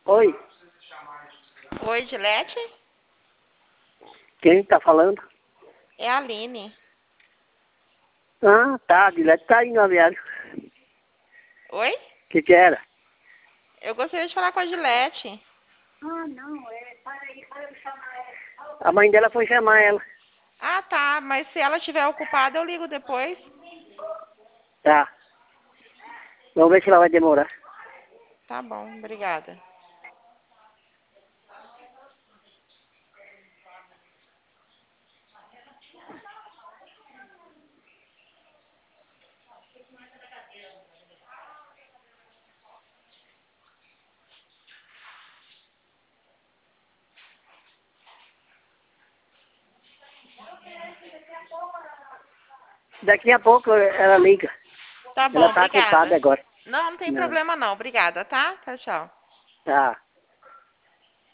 Oi, Oi, Gilete? quem tá falando? É a Aline. Ah, tá, Dilete tá aí no aviário. Oi? Que era? Eu gostaria de falar com a Gilete. A mãe dela foi chamar ela. Ah, tá, mas se ela estiver ocupada, eu ligo depois. Tá. Vamos ver se ela vai demorar. Tá bom, obrigada. Daqui a pouco ela liga. Tá Ela bom, tá ocupada obrigada. agora. Não, não tem Não. problema não. Obrigada, tá? Tchau, tchau. Tá.